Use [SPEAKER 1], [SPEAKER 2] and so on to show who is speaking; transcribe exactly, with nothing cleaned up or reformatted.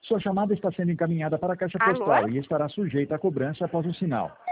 [SPEAKER 1] Sua chamada está sendo encaminhada para a caixa
[SPEAKER 2] Alô?
[SPEAKER 1] postal e estará sujeita a cobrança após o sinal.